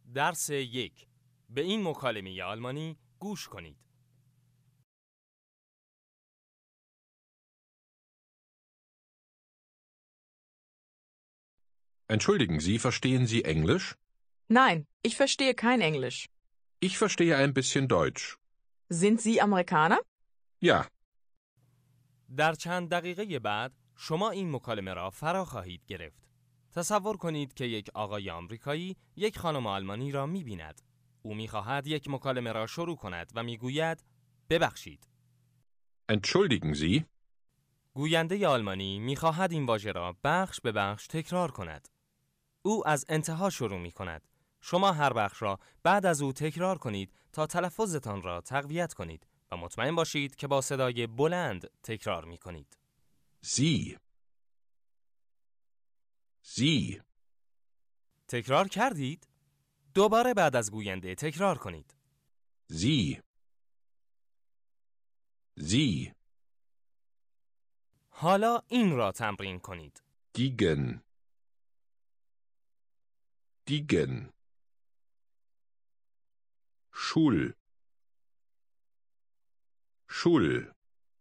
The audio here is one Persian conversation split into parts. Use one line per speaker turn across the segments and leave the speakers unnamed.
درس 1. به این مکالمه آلمانی گوش کنید.
Entschuldigen Sie, verstehen Sie Englisch?
Nein, ich verstehe kein Englisch.
Ich verstehe ein bisschen Deutsch.
Sind Sie Amerikaner?
Ja,
در چند دقیقه بعد شما این مکالمه را فرا خواهید گرفت. تصور کنید که یک آقای آمریکایی یک خانم آلمانی را می‌بیند. او می‌خواهد یک مکالمه را شروع کند و می‌گوید ببخشید.
entschuldigen Sie,
گوینده آلمانی می‌خواهد این واژه را بخش به بخش تکرار کند. او از انتها شروع می‌کند. شما هر بخش را بعد از او تکرار کنید تا تلفظتان را تقویت کنید و مطمئن باشید که با صدای بلند تکرار می‌کنید.
Sie. Sie.
تکرار کردید؟ دوباره بعد از گوینده تکرار کنید.
Sie. Sie.
حالا این را تمرین کنید.
Digen. Digen. Schul. Schul.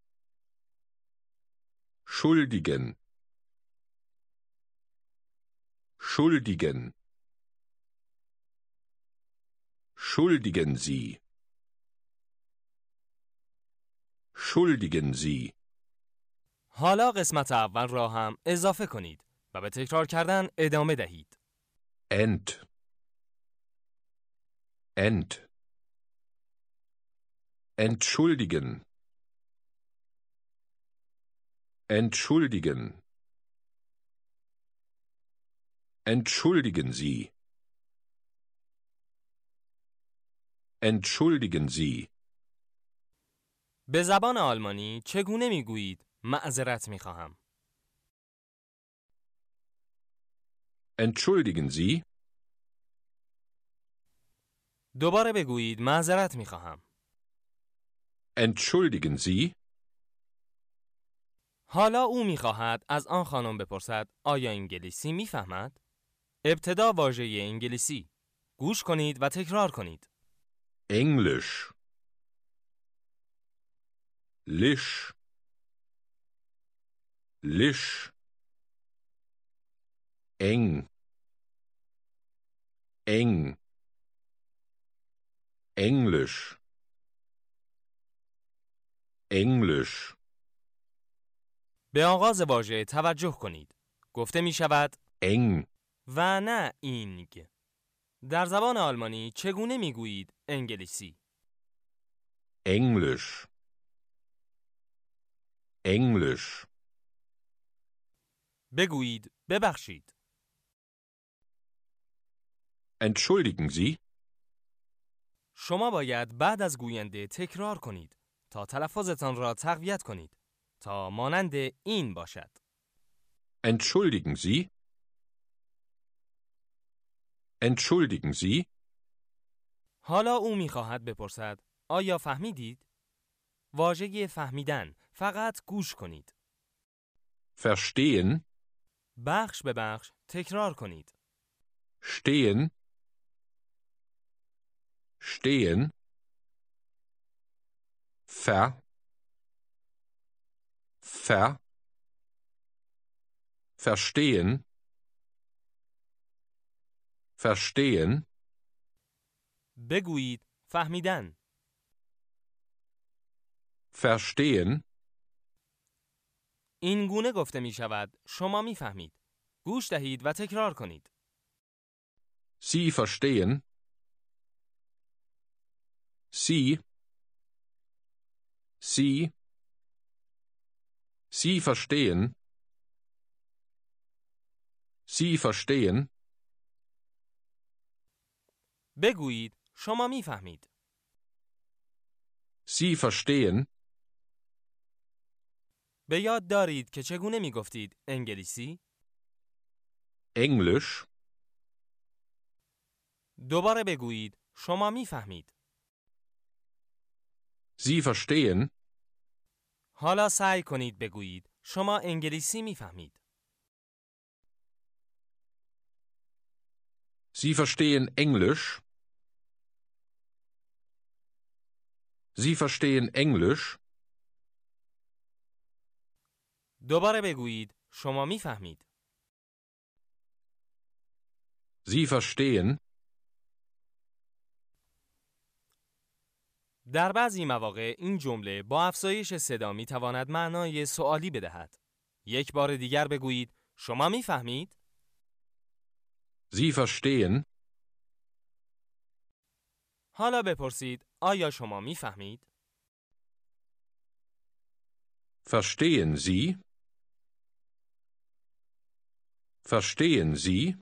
Schuldigen. Schuldigen. Schuldigen Sie. Schuldigen Sie.
حالا قسمت اول را هم اضافه کنید و به تکرار کردن ادامه دهید.
Ent. Ent. Entschuldigen. Entschuldigen. Entschuldigen Sie. Entschuldigen Sie.
به زبان آلمانی چگونه میگویید معذرت میخواهم؟
Entschuldigen Sie.
دوباره بگویید معذرت میخواهم.
Entschuldigen Sie.
حالا او میخواهد از آن خانم بپرسد آیا انگلیسی میفهمد؟ ابتدا واژه انگلیسی. گوش کنید و تکرار کنید.
Englisch. Lisch. Lisch. Eng. Eng. Englisch. Englisch.
به آغاز واژه توجه کنید. گفته می شود
Eng.
و نه اینگ. در زبان آلمانی چگونه می گویید انگلیسی؟
Englisch. Englisch.
بگویید ببخشید.
Entschuldigen Sie.
شما باید بعد از گوینده تکرار کنید تا تلفظتان را تقویت کنید تا مانند این باشد.
Entschuldigen Sie. Entschuldigen Sie.
حالا او می‌خواهد بپرسد آیا فهمیدید؟ واژه فهمیدن، فقط گوش کنید.
Verstehen.
بخش به بخش تکرار کنید.
Stehen. Stehen. Ver. Verstehen. Verstehen.
بگویید فهمیدن.
Verstehen.
این گونه گفته می شود شما می فهمید. گوش دهید و تکرار کنید.
Sie verstehen. Sie. Sie. Sie verstehen. Sie verstehen.
بگویید شما می فهمید.
Sie verstehen.
به یاد دارید که چگونه می گفتید انگلیسی؟
Englisch.
دوباره بگویید شما می فهمید.
Sie verstehen.
حالا سعی کنید بگویید شما انگلیسی می فهمید.
Sie verstehen Englisch. Sie verstehen Englisch.
دوباره بگویید شما میفهمید.
Sie verstehen.
در بعضی مواقع این جمله با افزایش صدا میتواند معنای سوالی بدهد. یک بار دیگر بگویید شما میفهمید؟
Sie verstehen.
حالا بپرسید آیا شما میفهمید؟
Verstehen Sie? Verstehen Sie?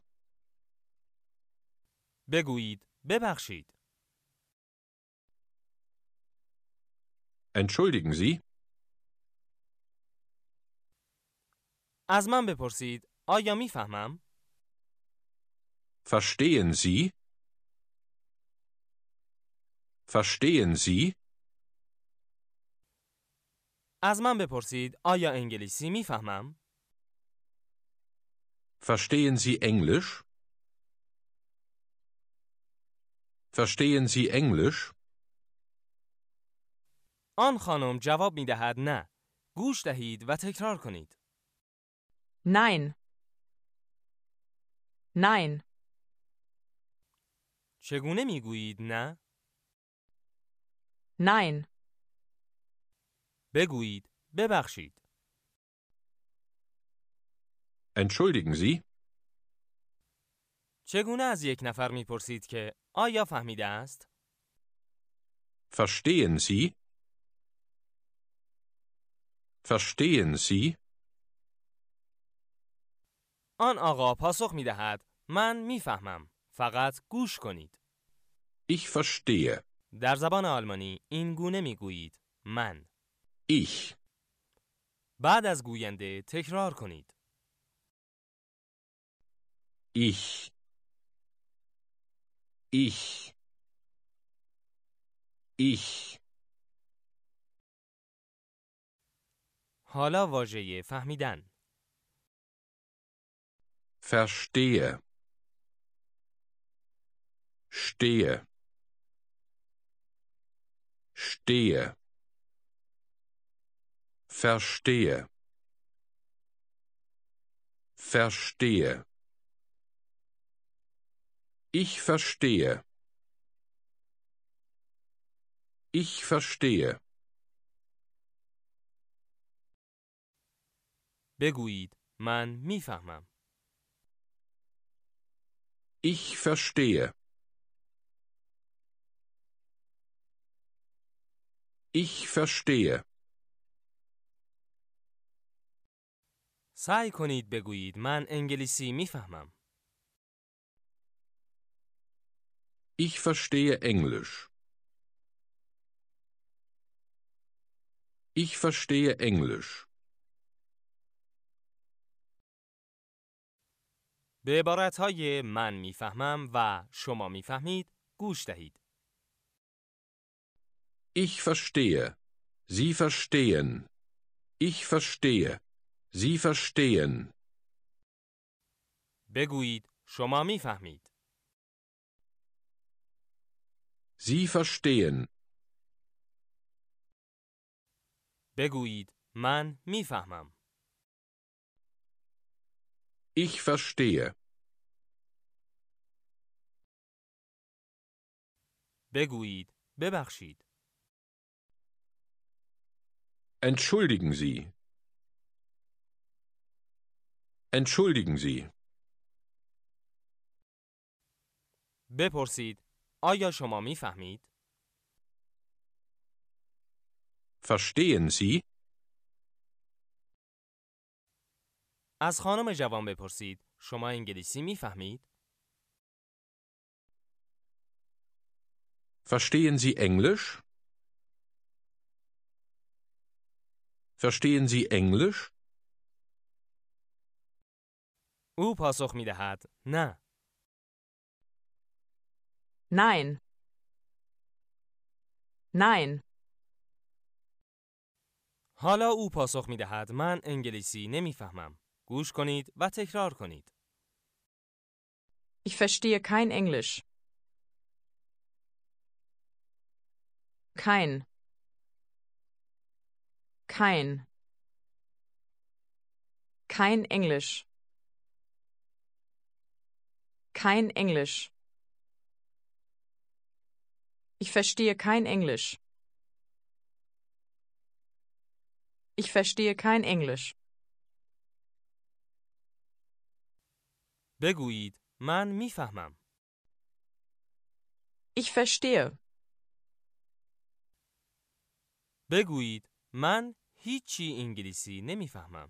بگویید ببخشید.
Entschuldigen Sie?
از من بپرسید آیا میفهمم؟
Verstehen Sie? Verstehen Sie?
از من بپرسید آیا انگلیسی میفهمم؟
Verstehen Sie Englisch? Verstehen Sie Englisch?
آن خانم جواب میدهد نه. گوش دهید و تکرار کنید.
Nein. Nein.
چگونه میگویید نه؟
Nein.
بگویید ببخشید.
Entschuldigen Sie?
چگونه از یک نفر میپرسید که آیا فهمیده است؟
Verstehen Sie? Verstehen Sie?
آن آقا پاسخ میدهد من میفهمم. فقط گوش کنید.
Ich verstehe.
در زبان آلمانی این گونه میگویید من.
Ich.
بعد از گوینده تکرار کنید.
Ich. Ich. Ich.
حالا واژه فهمیدن.
Verstehe. Stehe. Stehe. Verstehe. Verstehe. Ich verstehe. Ich verstehe.
بگویید من میفهمم.
Ich verstehe. Ich verstehe.
سعی کنید بگویید من انگلیسی میفهمم.
Ich verstehe Englisch. Ich verstehe Englisch.
به عبارتهای من میفهمم و شما میفهمید گوش دهید.
Ich verstehe. Sie verstehen. Ich verstehe. Sie verstehen.
بگویید شما میفهمید.
Sie verstehen.
بگویید من میفهمم.
Ich verstehe.
بگویید ببخشید.
Entschuldigen Sie. Entschuldigen Sie.
بپرسید آیا شما میفهمید؟
Verstehen Sie?
از خانم جوان بپرسید شما انگلیسی میفهمید؟
Verstehen Sie Englisch? Verstehen Sie Englisch?
او پاسخ میدهد نه.
Nein. Nein.
حالا او پاسخ میدهد من انگلیسی نمیفهمم. گوش کنید و تکرار کنید.
Ich verstehe kein Englisch. Kein. Kein. Kein Englisch. Kein Englisch. Ich verstehe kein Englisch. Ich verstehe kein Englisch.
بگویید من میفهمم.
Ich verstehe.
بگویید من هیچی انگلیسی نمیفهمم.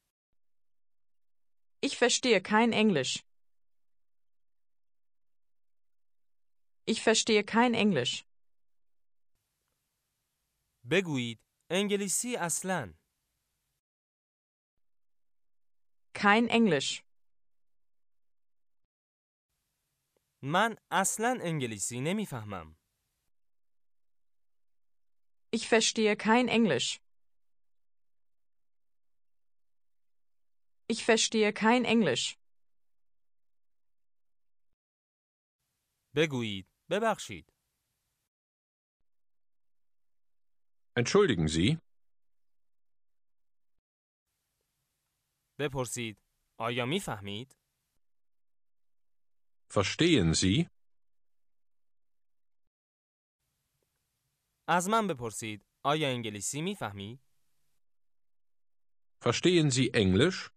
Ich verstehe kein Englisch. Ich verstehe kein Englisch.
بگویید انگلیسی اصلاً.
Kein Englisch.
من اصلاً انگلیسی نمیفهمم.
Ich verstehe kein Englisch. Ich verstehe kein Englisch.
بگویید ببخشید.
Entschuldigen Sie.
بپرسید آیا میفهمید؟
Verstehen Sie?
از من بپرسید آیا انگلیسی میفهمی؟
Verstehen Sie Englisch?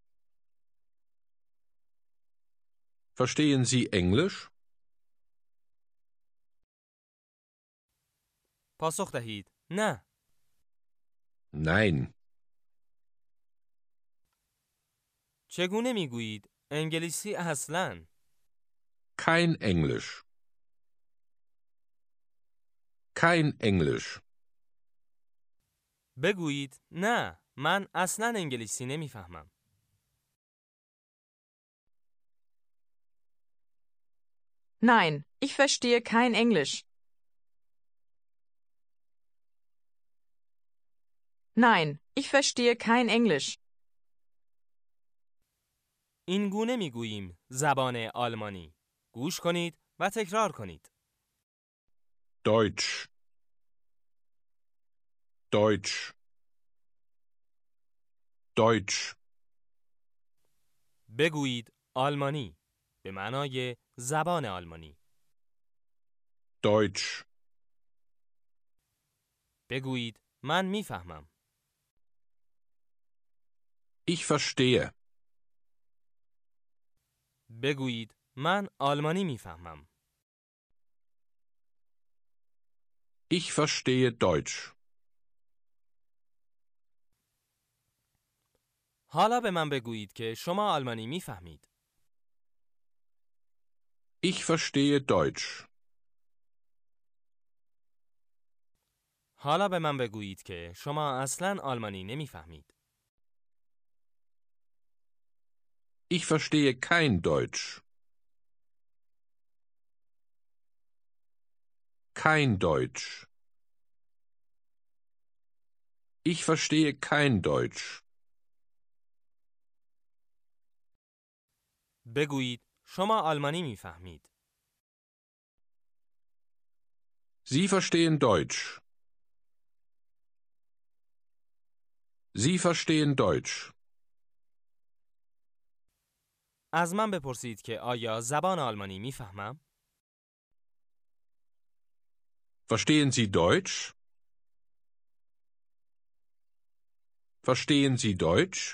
Verstehen Sie Englisch?
پاسخ دهید نه.
Nein.
چگونه میگویید انگلیسی اصلاً؟
Kein Englisch. Kein Englisch.
بگویید نه من اصلاً انگلیسی نمیفهمم.
Nein, ich verstehe kein Englisch. Nein, ich verstehe kein Englisch.
این گونه میگوییم زبان آلمانی. گوش کنید و تکرار کنید.
Deutsch. Deutsch. Deutsch.
بگویید آلمانی به معنای زبان آلمانی.
Deutsch.
بگویید من میفهمم.
Ich verstehe.
بگویید من آلمانی میفهمم.
Ich verstehe Deutsch.
حالا به من بگویید که شما آلمانی میفهمید.
Ich verstehe Deutsch.
حالا به من بگویید که شما اصلاً آلمانی نمیفهمید.
Ich verstehe kein Deutsch. Kein Deutsch. Ich verstehe kein Deutsch.
بگویید شما آلمانی میفهمید.
Sie verstehen Deutsch. Sie verstehen Deutsch.
از من بپرسید که آیا زبان آلمانی میفهمم؟
Verstehen Sie Deutsch? Verstehen Sie Deutsch?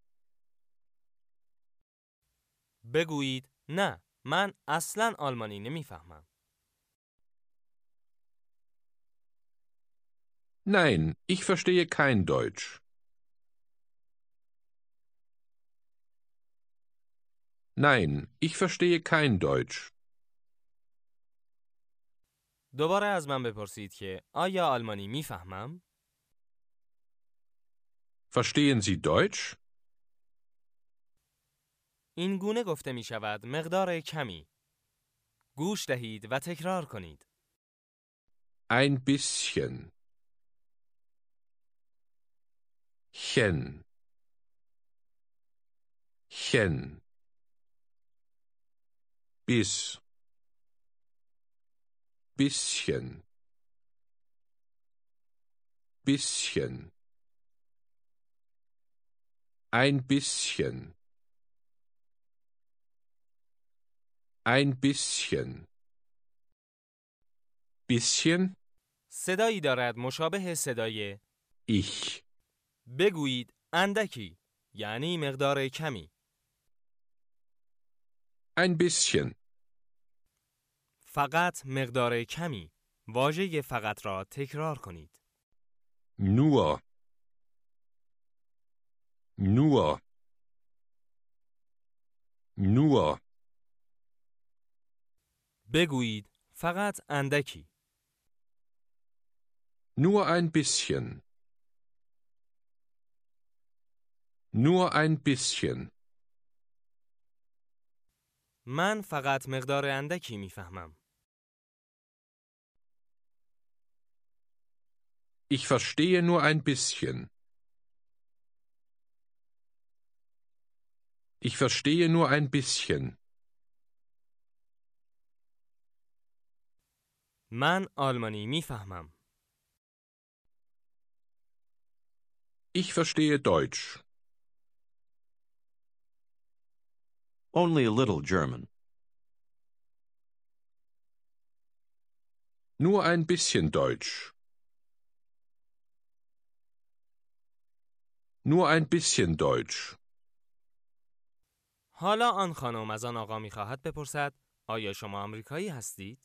بگویید نه من اصلاً آلمانی نمیفهمم.
Nein, ich verstehe kein Deutsch. Nein, ich verstehe kein Deutsch.
دوباره از من بپرسید که آیا آلمانی میفهمم؟
Verstehen Sie Deutsch?
این گونه گفته می شود مقدار کمی. گوش دهید و تکرار کنید.
Ein bisschen. Chen. Chen. bis, bisschen, bisschen, ein bisschen, ein bisschen, bisschen,
صدایی دارد مشابه صدای
ich,
بگویید اندکی، یعنی مقدار کمی.
ein bisschen,
فقط مقدار کمی. واژه فقط را تکرار کنید.
nur, nur, nur,
بگویید فقط اندکی.
nur ein bisschen, nur ein bisschen.
من فقط مقدار اندکی میفهمم.
Ich verstehe nur ein bisschen. Ich verstehe nur ein bisschen.
من آلمانی میفهمم.
Ich verstehe Deutsch.
Only a little German.
Nur ein bisschen Deutsch. Nur ein bisschen Deutsch.
حالا آن خانم از آن آقا میخواهد بپرسد آیا شما آمریکایی هستید؟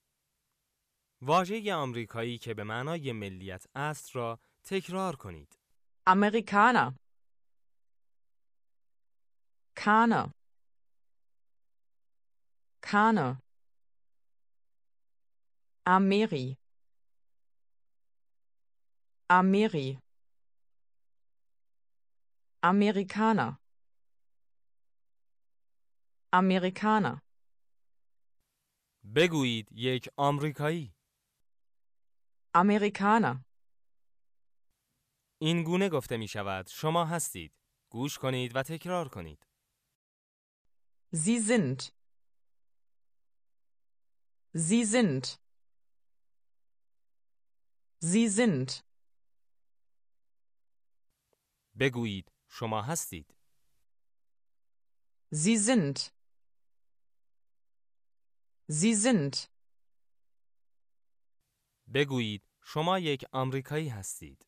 واژه آمریکایی که به معنای ملیت است را تکرار کنید.
Amerikaner. Kana. Kana. Ameri. Ameri. Amerikaner. Amerikaner.
بگویید یک آمریکایی.
Amerikaner.
این گونه گفته می شود شما هستید. گوش کنید و تکرار کنید.
Sie sind. Sie sind. Sie sind.
بگویید شما هستید.
Sie sind. Sie sind.
بگویید شما یک آمریکایی هستید.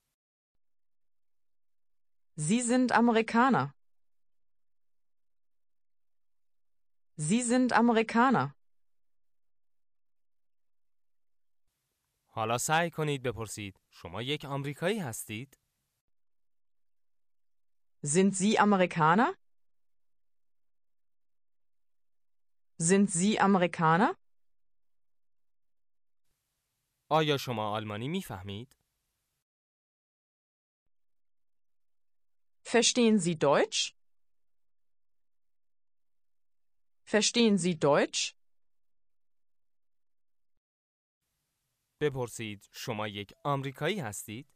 Sie sind Amerikaner. Sie sind Amerikaner.
حالا سعی کنید بپرسید شما یک آمریکایی هستید؟
Sind Sie Amerikaner? Sind Sie Amerikaner?
آیا شما آلمانی میفهمید؟
Verstehen Sie Deutsch? Verstehen Sie Deutsch?
بپرسید شما یک آمریکایی هستید؟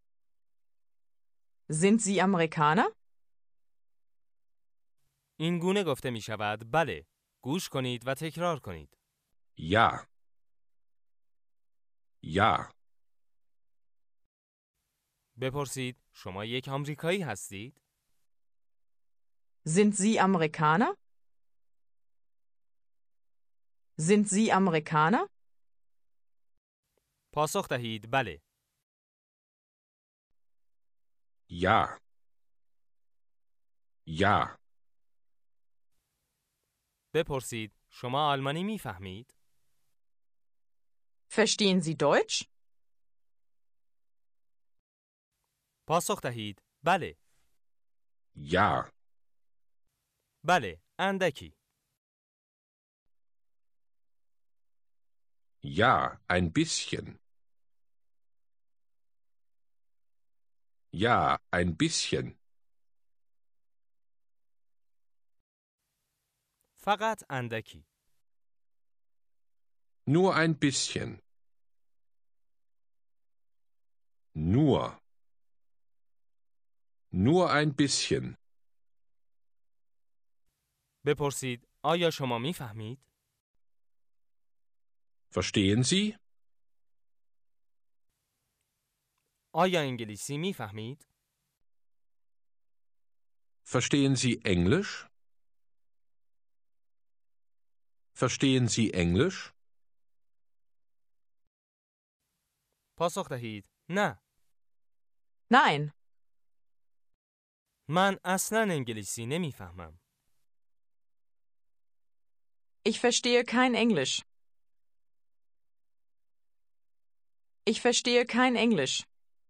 Sind Sie Amerikaner?
این گونه گفته می شود بله. گوش کنید و تکرار کنید.
Ja. Ja.
بپرسید شما یک آمریکایی هستید؟
Sind Sie Amerikaner? Sind Sie Amerikaner?
پاسخ دهید بله.
Ja. Ja.
بپرسید شما آلمانی میفهمید؟
Verstehen Sie Deutsch?
پاسخ دهید بله.
Ja.
بله، اندکی.
Ja, ein bisschen. Ja, ein bisschen.
فقط اندکی.
Nur ein bisschen. Nur. Nur ein bisschen.
بپرسید آیا شما میفهمید؟
Verstehen Sie?
آیا انگلیسی میفهمید؟
Verstehen Sie Englisch? Verstehen Sie Englisch?
پاسخ دهید نه.
Nein.
من اصلاً انگلیسی نمیفهمم.
Ich verstehe kein Englisch. Ich verstehe kein Englisch.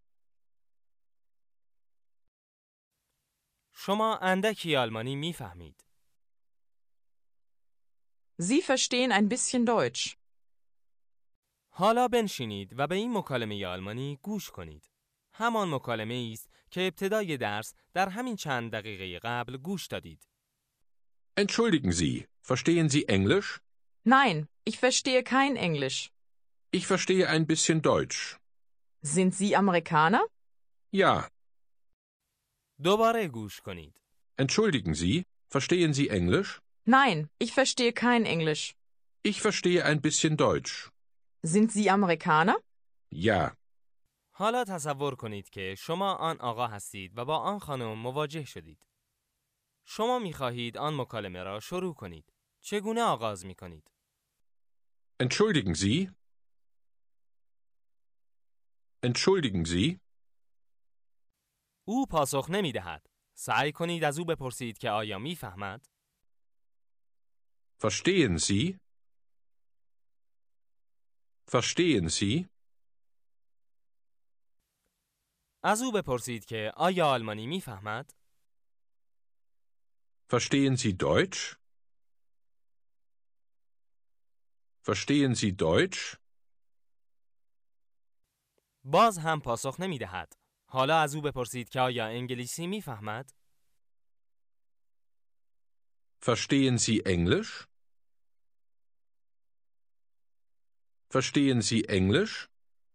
شما اندکی آلمانی میفهمید.
Sie verstehen ein bisschen Deutsch.
حالا بنشینید و به این مکالمه آلمانی گوش کنید. همان مکالمه است که ابتدای درس در همین چند دقیقه قبل گوش دادید.
Entschuldigen Sie, verstehen Sie Englisch?
Nein, ich verstehe kein Englisch.
Ich verstehe ein bisschen Deutsch.
Sind Sie Amerikaner?
Ja.
دوباره گوش کنید.
Entschuldigen Sie, verstehen Sie Englisch?
Nein, ich verstehe kein Englisch.
Ich verstehe ein bisschen Deutsch.
Sind Sie Amerikaner?
Ja.
حالا تصور کنید که شما آن آقا هستید و با آن خانم مواجه شدید. شما می‌خواهید آن مکالمه را شروع کنید. چگونه آغاز می‌کنید؟
Entschuldigen Sie? Entschuldigen Sie?
او پاسخ نمی‌دهد. سعی کنید از او بپرسید که آیا می‌فهمد؟
Verstehen Sie? Verstehen Sie?
از او بپرسید که آیا آلمانی می‌فهمد؟
Verstehen Sie Deutsch? Verstehen Sie Deutsch?
باز هم پاسخ نمی‌دهد. حالا از او بپرسید که آیا انگلیسی می‌فهمد؟
Verstehen Sie Englisch? Verstehen Sie Englisch?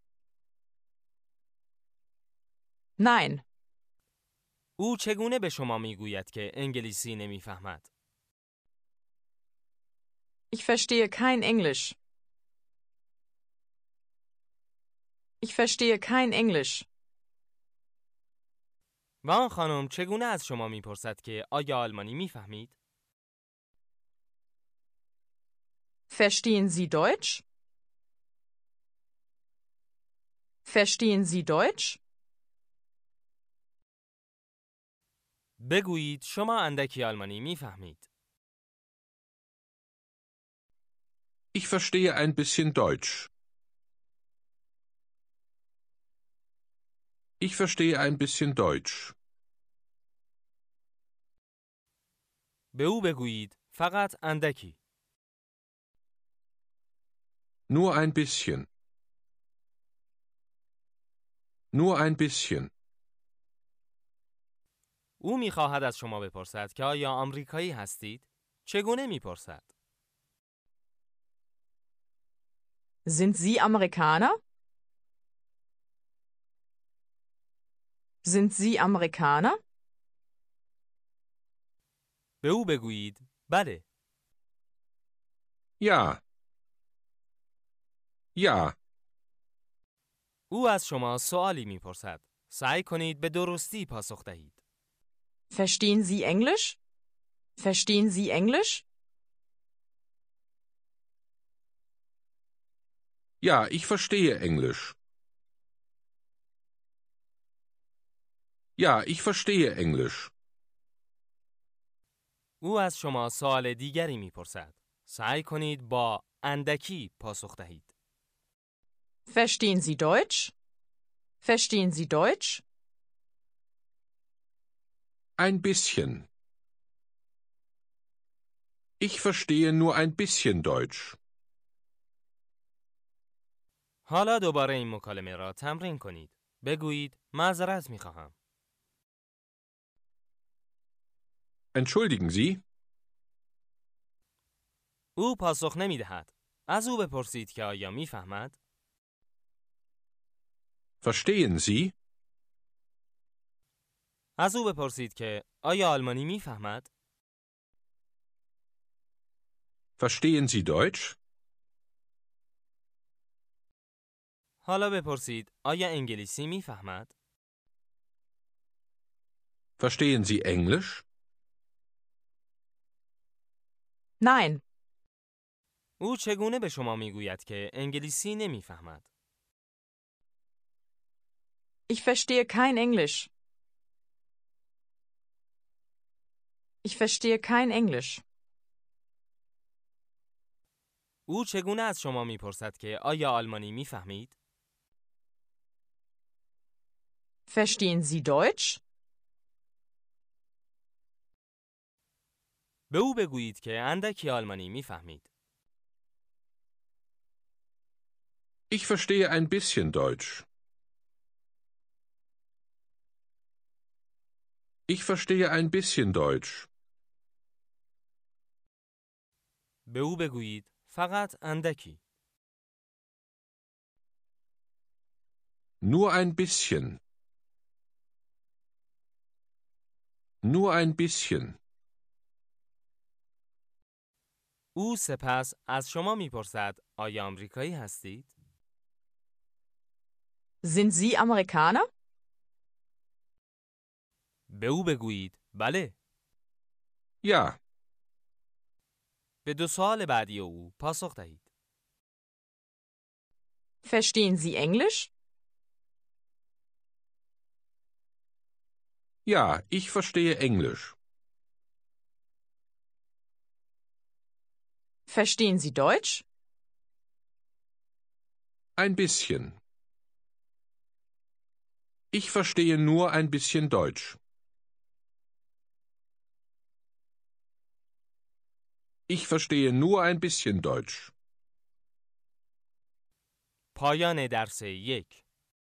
Nein.
او چگونه به شما میگوید که انگلیسی نمیفهمد؟
Ich verstehe kein Englisch. Ich verstehe kein Englisch.
و آن خانم چگونه از شما میپرسد که آیا آلمانی میفهمید؟
Verstehen Sie Deutsch? Verstehen Sie Deutsch?
بگویید شما اندکی آلمانی میفهمید.
Ich verstehe ein bisschen Deutsch. Ich verstehe ein bisschen Deutsch.
به او بگویید فقط اندکی.
Nur ein bisschen. Nur ein bisschen.
او میخواهد از شما بپرسد که آیا آمریکایی هستید؟ چگونه میپرسد؟
Sind Sie Amerikaner? Sind Sie Amerikaner?
به او بگویید بله.
Ja. Ja.
او از شما سوالی میپرسد. سعی کنید به درستی پاسخ دهید.
Verstehen Sie Englisch? Verstehen Sie Englisch?
Ja, ich verstehe Englisch. Ja, ich verstehe Englisch.
او از شما سوال دیگری میپرسد. سعی کنید با اندکی پاسخ دهید.
Verstehen Sie Deutsch? Verstehen Sie Deutsch?
Ein bisschen. Ich verstehe nur ein bisschen Deutsch.
حالا دوباره این مکالمه را تمرین کنید. بگویید معذرت میخواهم.
Entschuldigen Sie?
او پاسخ نمیدهد. از او بپرسید که آیا میفهمد؟
Verstehen Sie?
از او بپرسید که آیا آلمانی میفهمد؟
Verstehen Sie Deutsch?
حالا بپرسید آیا انگلیسی میفهمد؟
Verstehen Sie Englisch?
Nein.
او چگونه به شما میگوید که انگلیسی نمیفهمد؟
Ich verstehe kein Englisch. Ich verstehe kein Englisch.
او چگونه از شما میپرسد که آیا آلمانی میفهمید؟
Verstehen Sie Deutsch?
به او بگویید که اندکی آلمانی میفهمید.
Ich verstehe ein bisschen Deutsch. Ich verstehe ein bisschen Deutsch.
به او بگویید فقط اندکی.
Nur ein bisschen. Nur ein bisschen.
او سپس از شما میپرسد آیا آمریکایی هستید؟
Sind Sie Amerikaner?
به او بگویید بله.
Ja.
به دو سوال بعدی او پاسخ دهید.
Verstehen Sie Englisch?
Ja, ich verstehe Englisch.
Verstehen Sie Deutsch?
Ein bisschen. Ich verstehe nur ein bisschen Deutsch. Ich verstehe nur ein bisschen Deutsch.
پایان درس 1.